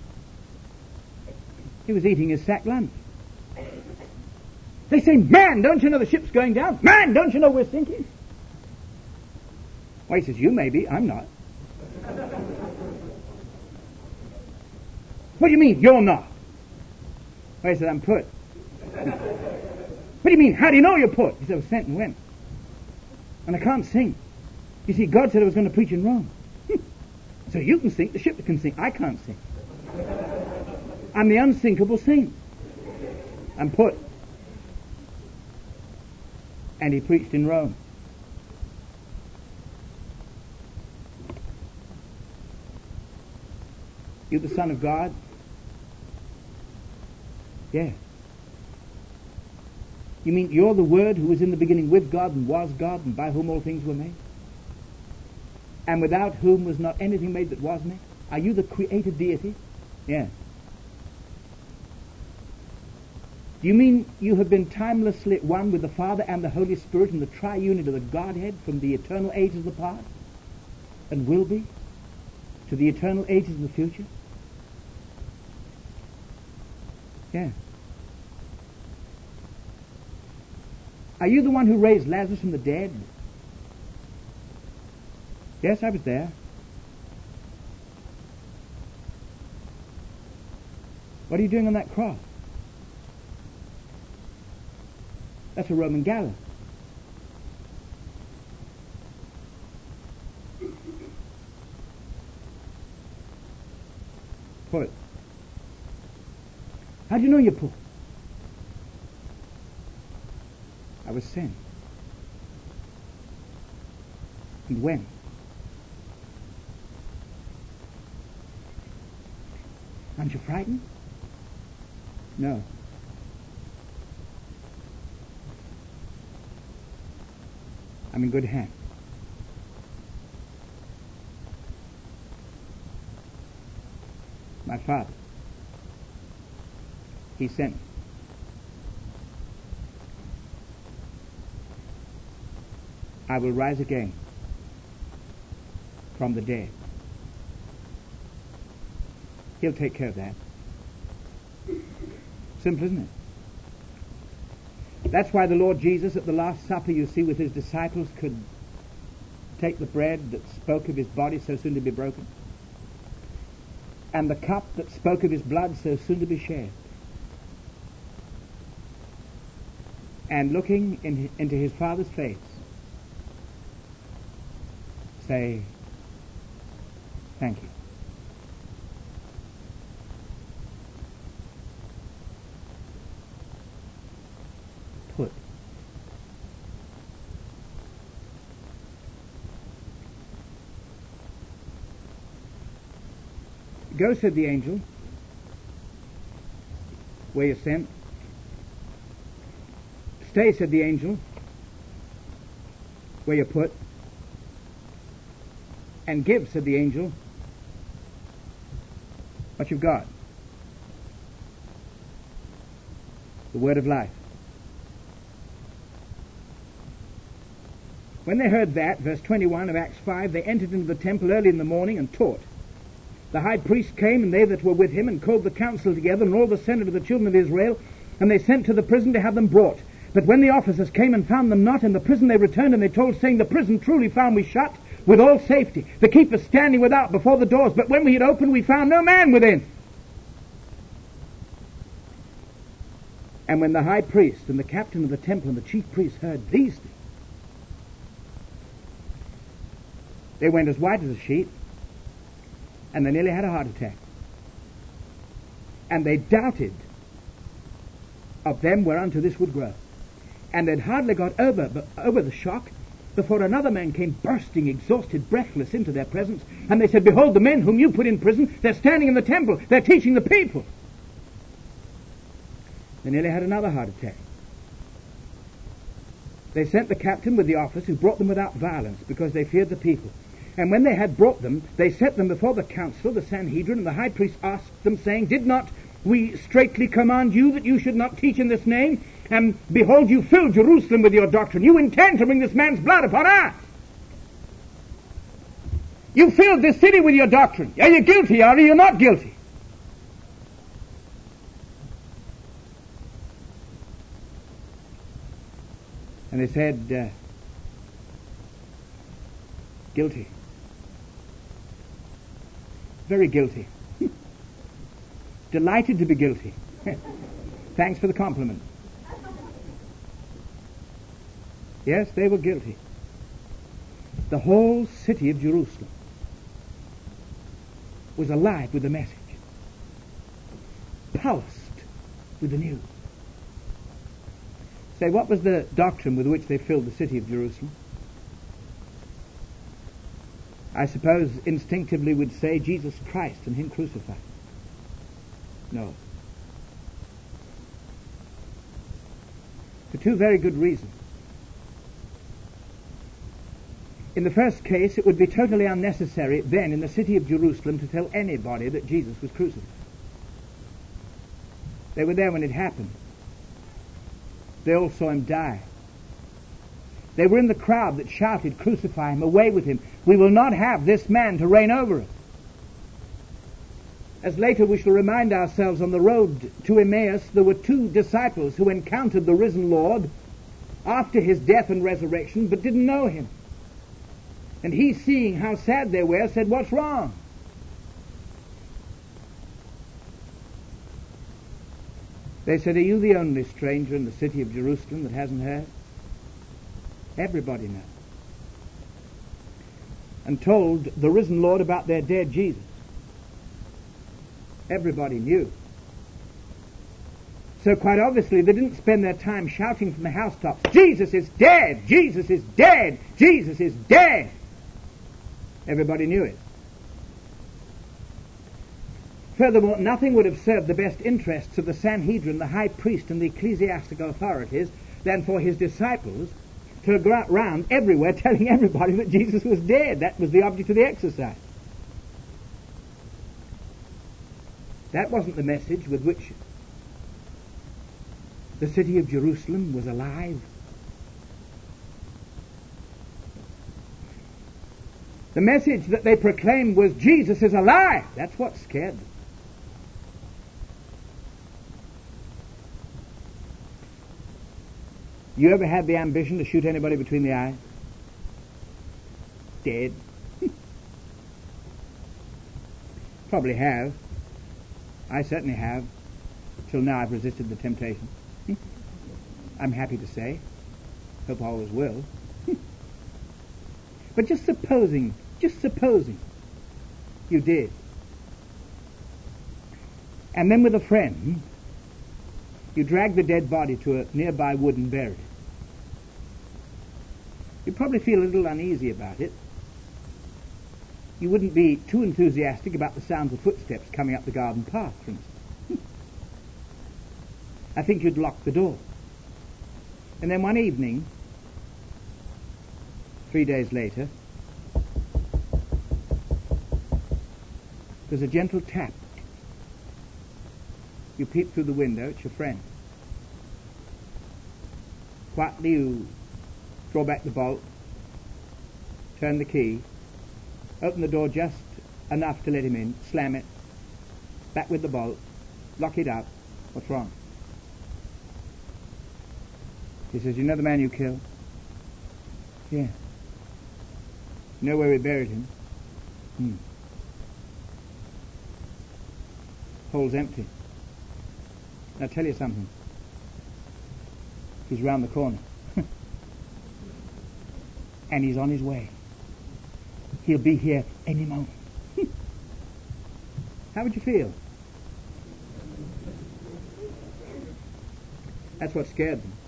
He was eating his sack lunch. They say, man, don't you know the ship's going down? Man, don't you know we're sinking? Well, he says, you may be, I'm not. What do you mean, you're not? Well, he said, I'm put. What do you mean, how do you know you're put? He said, I was sent and went. And I can't sing. You see, God said I was going to preach in Rome. So you can sing, the ship can sing. I can't sing. I'm the unsinkable saint. I'm put. And he preached in Rome. You the Son of God? Yeah. You mean you're the Word who was in the beginning with God and was God and by whom all things were made? And without whom was not anything made that was made? Are you the created deity? Yeah. Do you mean you have been timelessly one with the Father and the Holy Spirit in the triunity of the Godhead from the eternal ages of the past and will be to the eternal ages of the future? Yeah. Are you the one who raised Lazarus from the dead? Yes, I was there. What are you doing on that cross? That's a Roman gallows. Put. How do you know you're put? I was sent. And when? Aren't you frightened? No. I'm in good hands. My Father, He sent me. I will rise again from the dead. He'll take care of that. Simple, isn't it? That's why the Lord Jesus at the Last Supper, you see, with his disciples could take the bread that spoke of his body so soon to be broken, and the cup that spoke of his blood so soon to be shed. And looking in, into his Father's face, say, thank you. Put. Go, said the angel, where you're sent. Stay, said the angel, where you're put. And give, said the angel, what you've got. The word of life. When they heard that, verse twenty-one of Acts five, they entered into the temple early in the morning and taught. The high priest came, and they that were with him, and called the council together, and all the senate of the children of Israel, and they sent to the prison to have them brought. But when the officers came and found them not in the prison, they returned, and they told, saying, the prison truly found we shut, with all safety, the keepers standing without before the doors. But when we had opened, we found no man within. And when the high priest and the captain of the temple and the chief priests heard these things, they went as white as a sheet, and they nearly had a heart attack. And they doubted of them whereunto this would grow. And they'd hardly got over, over the shock before another man came bursting, exhausted, breathless into their presence. And they said, "Behold, the men whom you put in prison, they're standing in the temple. They're teaching the people." They nearly had another heart attack. They sent the captain with the officer, who brought them without violence, because they feared the people. And when they had brought them, they set them before the council, the Sanhedrin, and the high priest asked them, saying, "Did not we straitly command you that you should not teach in this name? And behold, you fill Jerusalem with your doctrine. You intend to bring this man's blood upon us. You filled this city with your doctrine. Are you guilty, or are you not guilty?" And they said, uh, "Guilty. Very guilty. Delighted to be guilty." Thanks for the compliment. Yes, they were guilty. The whole city of Jerusalem was alive with the message, pulsed with the news. Say, what was the doctrine with which they filled the city of Jerusalem? I suppose instinctively would say Jesus Christ and Him crucified. No. For two very good reasons. In the first case, it would be totally unnecessary then in the city of Jerusalem to tell anybody that Jesus was crucified. They were there when it happened. They all saw Him die. They were in the crowd that shouted, "Crucify Him, away with Him. We will not have this man to reign over us." As later we shall remind ourselves, on the road to Emmaus, there were two disciples who encountered the risen Lord after His death and resurrection, but didn't know Him. And He, seeing how sad they were, said, "What's wrong?" They said, "Are you the only stranger in the city of Jerusalem that hasn't heard?" Everybody knows. And told the risen Lord about their dead Jesus. Everybody knew. So quite obviously they didn't spend their time shouting from the housetops, "Jesus is dead! Jesus is dead! Jesus is dead!" Everybody knew it. Furthermore, nothing would have served the best interests of the Sanhedrin, the high priest, and the ecclesiastical authorities than for His disciples to go around everywhere telling everybody that Jesus was dead. That was the object of the exercise. That wasn't the message with which the city of Jerusalem was alive. The message that they proclaimed was, "Jesus is alive." That's what scared them. You ever had the ambition to shoot anybody between the eyes? Dead. Probably have. I certainly have. Till now I've resisted the temptation. I'm happy to say. Hope I always will. But just supposing, just supposing you did. And then with a friend, you drag the dead body to a nearby wood and bury it. You'd probably feel a little uneasy about it. You wouldn't be too enthusiastic about the sounds of footsteps coming up the garden path, for instance. I think you'd lock the door. And then one evening, three days later, there's a gentle tap. You peep through the window, it's your friend. Quietly you draw back the bolt, turn the key, open the door just enough to let him in, slam it, back with the bolt, lock it up. What's wrong? He says, "You know the man you killed?" "Yeah." You know where we buried him? Hmm. Hole's empty. I'll tell you something. He's round the corner. And he's on his way. He'll be here any moment. How would you feel? That's what scared them.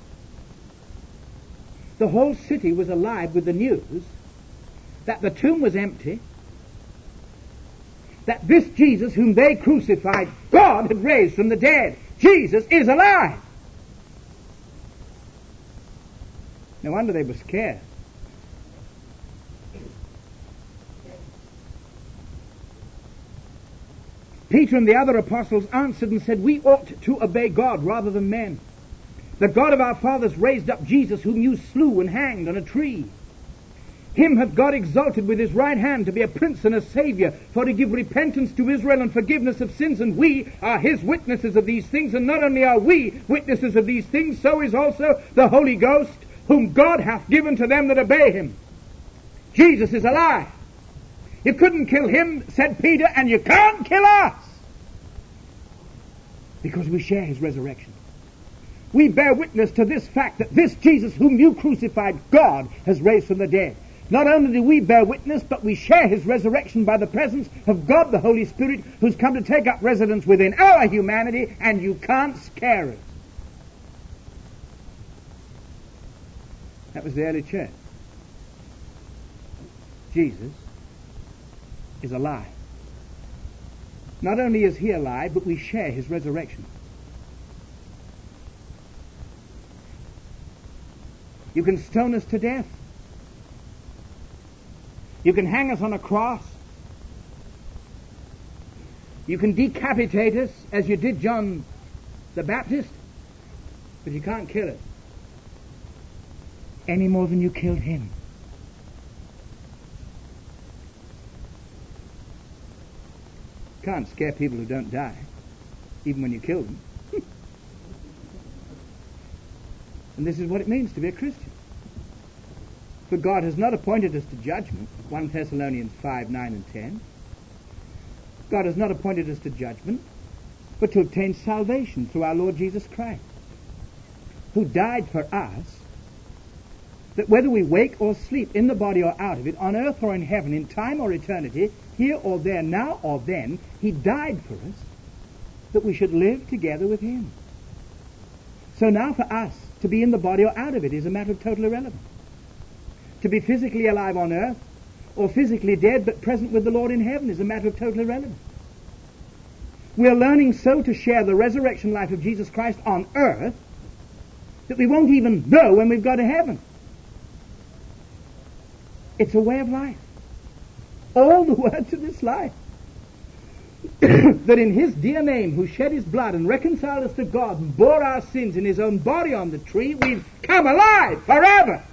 The whole city was alive with the news that the tomb was empty, that this Jesus whom they crucified, God had raised from the dead. Jesus is alive. No wonder they were scared. Peter and the other apostles answered and said, we ought to obey God rather than men. The God of our fathers raised up Jesus, whom you slew and hanged on a tree. Him hath God exalted with his right hand to be a prince and a saviour, for to give repentance to Israel and forgiveness of sins, and we are his witnesses of these things. And not only are we witnesses of these things, so is also the Holy Ghost, whom God hath given to them that obey him. Jesus is alive. You couldn't kill him, said Peter, and you can't kill us, because we share his resurrection. We bear witness to this fact that this Jesus whom you crucified, God has raised from the dead. Not only do we bear witness, but we share his resurrection by the presence of God the Holy Spirit, who's come to take up residence within our humanity, and you can't scare us. That was the early church. Jesus is alive. Not only is he alive, but we share his resurrection. You can stone us to death. You can hang us on a cross. You can decapitate us as you did John the Baptist, but you can't kill us any more than you killed him. Can't scare people who don't die, even when you kill them. And this is what it means to be a Christian. For God has not appointed us to judgment, First Thessalonians five, nine and ten. God has not appointed us to judgment, but to obtain salvation through our Lord Jesus Christ, who died for us, that whether we wake or sleep, in the body or out of it, on earth or in heaven, in time or eternity, here or there, now or then, he died for us, that we should live together with him. So now for us, to be in the body or out of it is a matter of total irrelevance. To be physically alive on earth, or physically dead but present with the Lord in heaven, is a matter of total irrelevance. We are learning so to share the resurrection life of Jesus Christ on earth that we won't even know when we've got to heaven. It's a way of life. All the words of this life. That in his dear name, who shed his blood and reconciled us to God and bore our sins in his own body on the tree, we've come alive forever.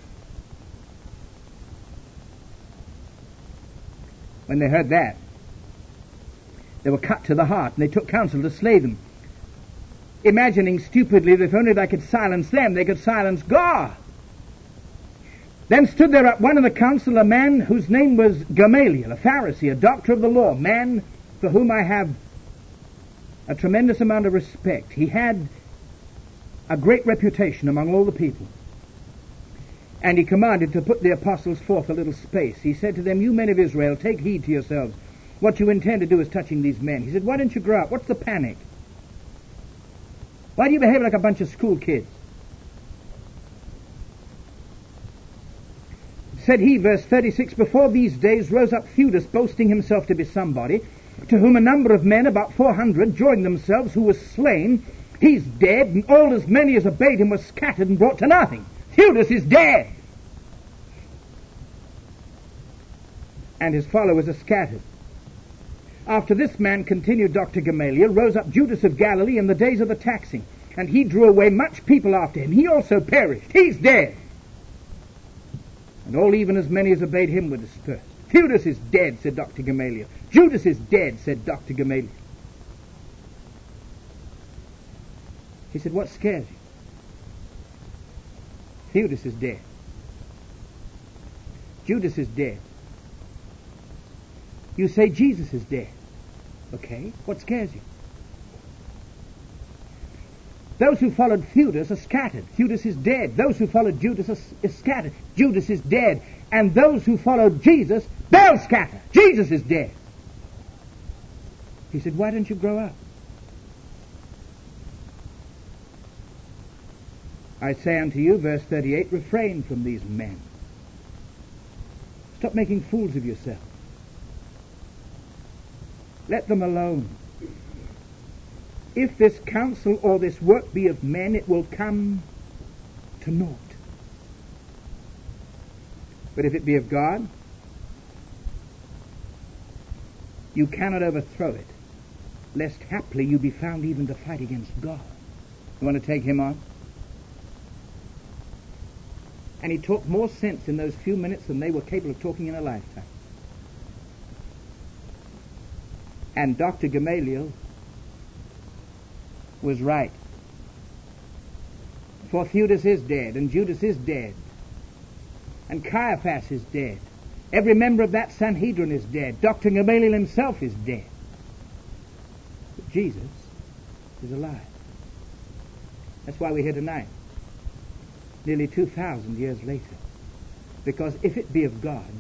When they heard that, they were cut to the heart, and they took counsel to slay them, imagining stupidly that if only they could silence them, they could silence God. Then stood there at one of the council a man whose name was Gamaliel, a Pharisee, a doctor of the law, man for whom I have a tremendous amount of respect. He had a great reputation among all the people. And he commanded to put the apostles forth a little space. He said to them, you men of Israel, take heed to yourselves. What you intend to do is touching these men. He said, why don't you grow up? What's the panic? Why do you behave like a bunch of school kids? Said he, verse thirty-six, before these days rose up Theudas, boasting himself to be somebody, to whom a number of men, about four hundred, joined themselves, who was slain. He's dead, and all as many as obeyed him were scattered and brought to nothing. Theudas is dead, and his followers are scattered. After this man, continued Doctor Gamaliel, rose up Judas of Galilee in the days of the taxing, and he drew away much people after him. He also perished. He's dead. And all, even as many as obeyed him, were dispersed. Theudas is dead, said Doctor Gamaliel. Judas is dead, said Doctor Gamaliel. He said, what scares you? Theudas is dead. Judas is dead. You say Jesus is dead. Okay, what scares you? Those who followed Judas are scattered. Judas is dead. Those who followed Judas are, is scattered. Judas is dead. And those who followed Jesus, they'll scatter. Jesus is dead. He said, why don't you grow up? I say unto you, verse thirty-eight, refrain from these men. Stop making fools of yourself. Let them alone. If this counsel or this work be of men, it will come to naught. But if it be of God, you cannot overthrow it, lest haply you be found even to fight against God. You want to take him on? And he talked more sense in those few minutes than they were capable of talking in a lifetime. And Doctor Gamaliel was right. For Judas is dead, and Judas is dead, and Caiaphas is dead. Every member of that Sanhedrin is dead. Doctor Gamaliel himself is dead. But Jesus is alive. That's why we're here tonight, nearly two thousand years later. Because if it be of God,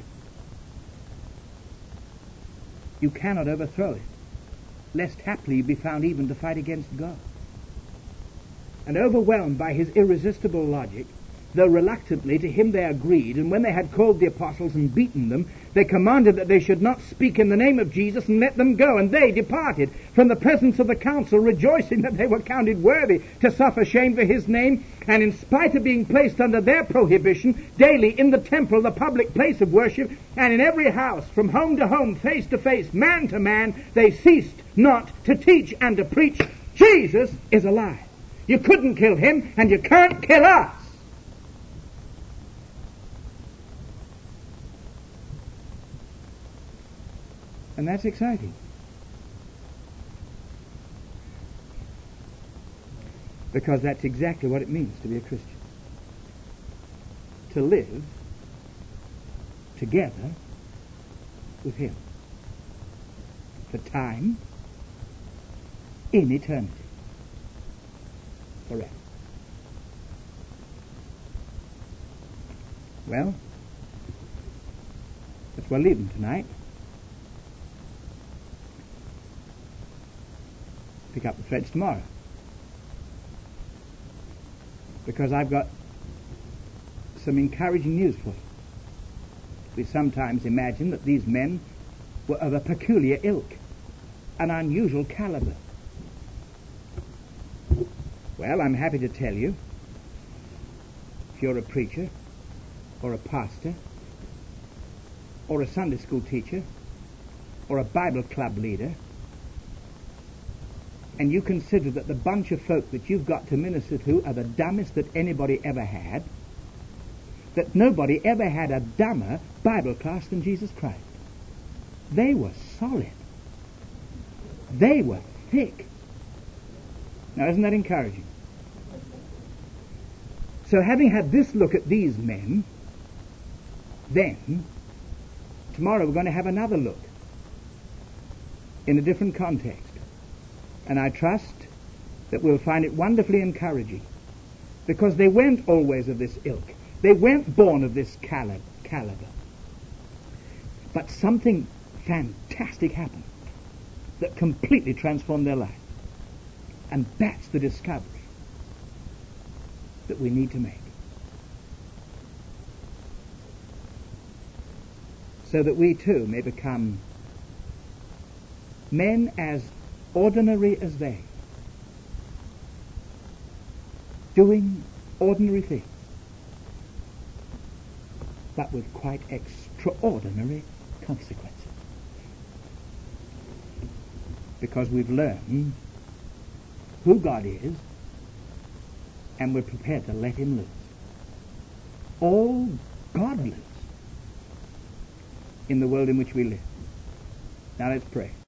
you cannot overthrow it, lest haply you be found even to fight against God. And overwhelmed by his irresistible logic, though reluctantly, to him they agreed, and when they had called the apostles and beaten them, they commanded that they should not speak in the name of Jesus, and let them go. And they departed from the presence of the council, rejoicing that they were counted worthy to suffer shame for his name. And in spite of being placed under their prohibition, daily in the temple, the public place of worship, and in every house, from home to home, face to face, man to man, they ceased not to teach and to preach, Jesus is alive. You couldn't kill him, and you can't kill us. And that's exciting. Because that's exactly what it means to be a Christian. To live together with him for time in eternity. Forever. Well, that's where we're leaving tonight. Pick up the threads tomorrow. Because I've got some encouraging news for you. We sometimes imagine that these men were of a peculiar ilk, an unusual caliber. Well, I'm happy to tell you, if you're a preacher, or a pastor, or a Sunday school teacher, or a Bible club leader, and you consider that the bunch of folk that you've got to minister to are the dumbest that anybody ever had, that nobody ever had a dumber Bible class than Jesus Christ. They were solid. They were thick. Now, isn't that encouraging? So having had this look at these men, then tomorrow we're going to have another look in a different context. And I trust that we'll find it wonderfully encouraging, because they weren't always of this ilk. They weren't born of this cali- caliber. But something fantastic happened that completely transformed their life. And that's the discovery that we need to make. So that we too may become men as ordinary as they, doing ordinary things, but with quite extraordinary consequences. Because we've learned who God is, and we're prepared to let him loose. All God loose in the world in which we live. Now let's pray.